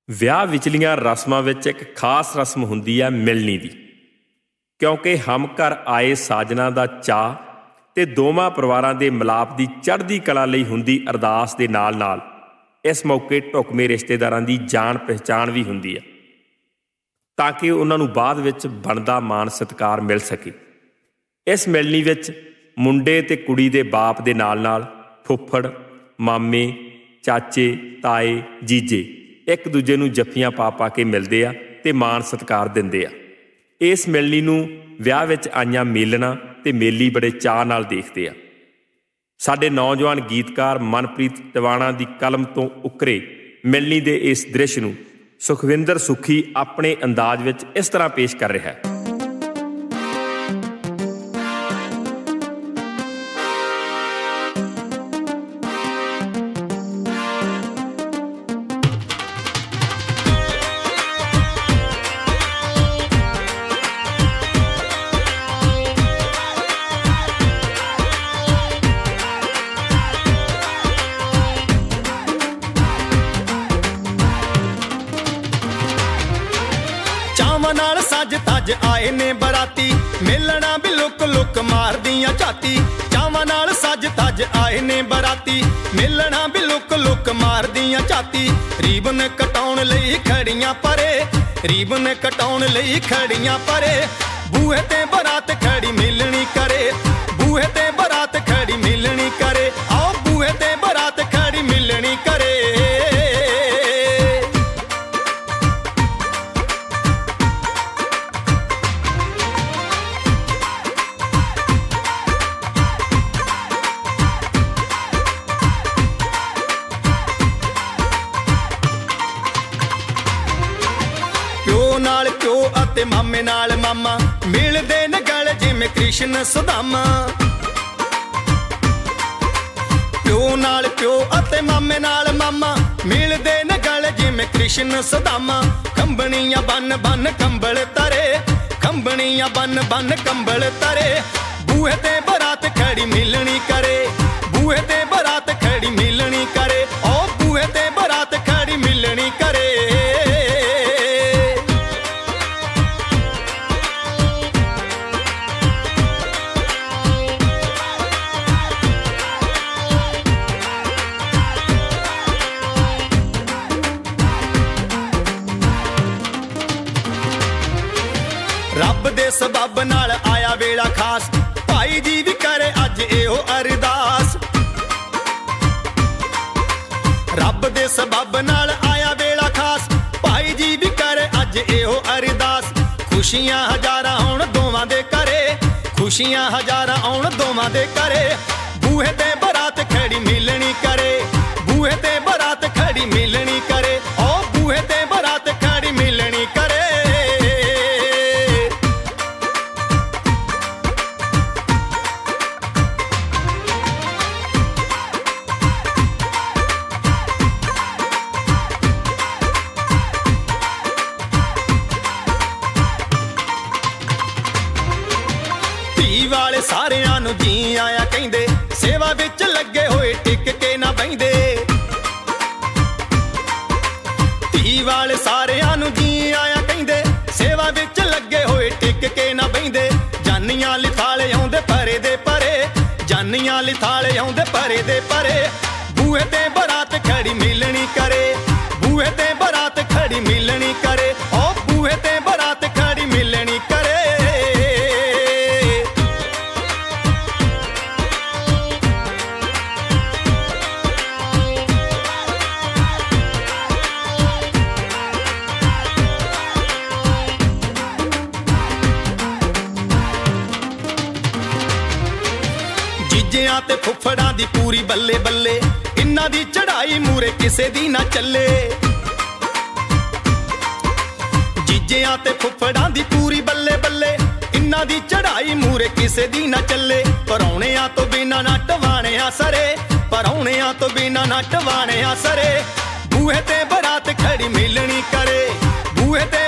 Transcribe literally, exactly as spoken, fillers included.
ਵਿਆਹ ਵਿਚਲੀਆਂ ਰਸਮਾਂ ਵਿੱਚ ਇੱਕ ਖਾਸ ਰਸਮ ਹੁੰਦੀ ਹੈ ਮਿਲਣੀ ਦੀ, ਕਿਉਂਕਿ ਹਮ ਘਰ ਆਏ ਸਾਜਣਾ ਦਾ ਚਾਅ ਅਤੇ ਦੋਵਾਂ ਪਰਿਵਾਰਾਂ ਦੇ ਮਿਲਾਪ ਦੀ ਚੜ੍ਹਦੀ ਕਲਾ ਲਈ ਹੁੰਦੀ ਅਰਦਾਸ ਦੇ ਨਾਲ ਨਾਲ ਇਸ ਮੌਕੇ ਢੁਕਵੇਂ ਰਿਸ਼ਤੇਦਾਰਾਂ ਦੀ ਜਾਣ ਪਹਿਚਾਣ ਵੀ ਹੁੰਦੀ ਹੈ, ਤਾਂ ਕਿ ਉਹਨਾਂ ਨੂੰ ਬਾਅਦ ਵਿੱਚ ਬਣਦਾ ਮਾਣ ਸਤਿਕਾਰ ਮਿਲ ਸਕੇ। ਇਸ ਮਿਲਣੀ ਵਿੱਚ ਮੁੰਡੇ ਅਤੇ ਕੁੜੀ ਦੇ ਬਾਪ ਦੇ ਨਾਲ ਨਾਲ ਫੁੱਫੜ, ਮਾਮੇ, ਚਾਚੇ, ਤਾਏ, ਜੀਜੇ ਇੱਕ ਦੂਜੇ ਨੂੰ ਜੱਫੀਆਂ ਪਾ ਪਾ ਕੇ ਮਿਲਦੇ ਆ ਅਤੇ ਮਾਣ ਸਤਿਕਾਰ ਦਿੰਦੇ ਆ। ਇਸ ਮਿਲਣੀ ਨੂੰ ਵਿਆਹ ਵਿੱਚ ਆਈਆਂ ਮੇਲਣਾ ਅਤੇ ਮੇਲੀ ਬੜੇ ਚਾਅ ਨਾਲ ਦੇਖਦੇ ਆ। ਸਾਡੇ ਨੌਜਵਾਨ ਗੀਤਕਾਰ ਮਨਪ੍ਰੀਤ ਟਿਵਾਣਾ ਦੀ ਕਲਮ ਤੋਂ ਉਕਰੇ ਮਿਲਣੀ ਦੇ ਇਸ ਦ੍ਰਿਸ਼ ਨੂੰ ਸੁਖਵਿੰਦਰ ਸੁੱਖੀ ਆਪਣੇ ਅੰਦਾਜ਼ ਵਿੱਚ ਇਸ ਤਰ੍ਹਾਂ ਪੇਸ਼ ਕਰ ਰਿਹਾ ਹੈ। ਨਾਲ ਸੱਜ ਤੱਜ ਆਏ ਨੇ ਬਰਾਤੀ, ਮਿਲਣਾ ਵੀ ਲੁੱਕ ਲੁੱਕ ਮਾਰਦੀਆਂ ਝਾਤੀ। ਚਾਵਾਂ ਨਾਲ ਸੱਜ ਤੱਜ ਆਏ ਨੇ ਬਰਾਤੀ, ਮਿਲਣਾ ਵੀ ਲੁੱਕ ਲੁੱਕ ਮਾਰਦੀਆਂ ਝਾਤੀ। ਰੀਬਨ ਕਟਾਉਣ ਲਈ ਖੜੀਆਂ ਪਰੇ, ਰੀਬਨ ਕਟਾਉਣ ਲਈ ਖੜੀਆਂ ਪਰੇ। ਬੂਹੇ ਤੇ ਬਰਾਤ ਖੜੀ ਮਿਲਣੀ ਕਰੇ, ਬੂਹੇ ਤੇ ਬਰਾਤ ਖੜੀ ਮਿਲਣੀ ਕਰੇ। ਆਓ ਬੂਹੇ ਤੇ ਬਰਾਤ ਖੜੀ ਮਿਲਣੀ ਕਰੇ। ਪਿਓ ਨਾਲ ਪਿਓ ਅਤੇ ਮਾਮੇ ਨਾਲ ਮਾਮਾ, ਮਿਲਦੇ ਨੇ ਗਲ ਜਿਵੇਂ ਕ੍ਰਿਸ਼ਨ ਸੁਦਾਮਾ। ਪਿਓ ਨਾਲ ਪਿਓ ਅਤੇ ਮਾਮੇ ਨਾਲ ਮਾਮਾ, ਮਿਲਦੇ ਨੇ ਗਲ ਜਿਵੇਂ ਕ੍ਰਿਸ਼ਨ ਸੁਦਾਮਾ। ਕੰਬਣੀਆਂ ਬੰਨ ਬੰਨ ਕੰਬਲ ਤਰੇ, ਕੰਬਣੀਆਂ ਬੰਨ ਬੰਨ ਕੰਬਲ ਤਰੇ। ਬੂਹੇ ਤੇ ਬਰਾਤ ਖੜੀ ਮਿਲਣੀ ਕਰੇ, ਬੂਹੇ ਤੇ ਬਰਾਤ ਖੜੀ ਮਿਲਣੀ ਕਰੇ। ਓ ਬੂਹੇ ਤੇ ਬਰਾਤ ਖੜੀ ਮਿਲਣੀ ਕਰੇ। ਰੱਬ ਦੇ ਸਬੱਬ ਨਾਲ ਆਇਆ ਵੇਲਾ ਖਾਸ, ਭਾਈ ਜੀ ਵੀ ਕਰੇ ਅੱਜ ਇਹੋ ਅਰਦਾਸ। ਰੱਬ ਦੇ ਸਬੱਬ ਨਾਲ ਆਇਆ ਵੇਲਾ ਖਾਸ, ਭਾਈ ਜੀ ਵੀ ਕਰੇ ਅੱਜ ਇਹੋ ਅਰਦਾਸ। ਖੁਸ਼ੀਆਂ ਹਜ਼ਾਰਾਂ ਆਉਣ ਦੋਵਾਂ ਦੇ ਘਰੇ, ਖੁਸ਼ੀਆਂ ਹਜ਼ਾਰਾਂ ਆਉਣ ਦੋਵਾਂ ਦੇ ਘਰੇ। ਬੂਹੇ ਤੇ ਬਰਾਤ ਖੜੀ ਮਿਲਣੀ ਕਰੇ, ਬੂਹੇ ਤੇ ਬਰਾਤ ਖੜੀ ਮਿਲਣੀ ਕਰੇ। ਓ ਬੂਹੇ ਤੇ ਬਰਾਤ ਖੜੀ ਮਿਲਣੀ ਕਰੇ। ਵਾਲੇ ਸਾਰਿਆਂ ਨੂੰ ਜੀ ਆਇਆ ਕਹਿੰਦੇ, ਸੇਵਾ ਵਿੱਚ ਲੱਗੇ ਹੋਏ ਟਿਕ ਕੇ ਨਾ ਬਹਿੰਦੇ। ਧੀ ਵਾਲੇ ਸਾਰਿਆਂ ਨੂੰ ਜੀ ਆਇਆ ਕਹਿੰਦੇ, ਸੇਵਾ ਵਿੱਚ ਲੱਗੇ ਹੋਏ ਟਿਕ ਕੇ ਨਾ ਬਹਿੰਦੇ। ਜਾਨੀਆਂ ਲਿਥਾਲੇ ਆਉਂਦੇ ਪਰੇ ਦੇ ਪਰੇ, ਜਾਨੀਆਂ ਲਿਥਾਲੇ ਆਉਂਦੇ ਪਰੇ ਦੇ ਪਰੇ। ਬੂਹੇ ਤੇ ਬਰਾਤ ਖੜੀ ਮਿਲਣੀ ਕਰੇ, ਬੂਹੇ ਤੇ ਬਰਾਤ ਖੜੀ ਮਿਲਣੀ ਕਰੇ। ਓ ਬੂਹੇ ਤੇ ਬਰਾਤ ਖੜੀ ਮਿਲਣੀ ਕਰੇ। ਜੀਜਿਆਂ ਤੇ ਫੁੱਫੜਾਂ ਦੀ ਪੂਰੀ ਬੱਲੇ ਬੱਲੇ, ਇਨ੍ਹਾਂ ਦੀ ਚੜ੍ਹਾਈ ਮੂਰੇ ਕਿਸੇ ਦੀ ਨਾ ਚੱਲੇ। ਜੀਜਿਆਂ ਤੇ ਫੁੱਫੜਾਂ ਦੀ ਪੂਰੀ ਬੱਲੇ ਬੱਲੇ, ਇਨ੍ਹਾਂ ਦੀ ਚੜ੍ਹਾਈ ਮੂਰੇ ਕਿਸੇ ਦੀ ਨਾ ਚੱਲੇ। ਪਰਾਉਣਿਆਂ ਤੋਂ ਬਿਨਾਂ ਨਾ ਟਵਾਣਿਆਂ ਸਰੇ, ਪਰਾਉਣਿਆਂ ਤੋਂ ਬਿਨਾਂ ਨਾ ਟਵਾਣਿਆਂ ਸਰੇ। ਬੂਹੇ ਤੇ ਬਰਾਤ ਖੜੀ ਮਿਲਣੀ ਕਰੇ, ਬੂਹੇ ਤੇ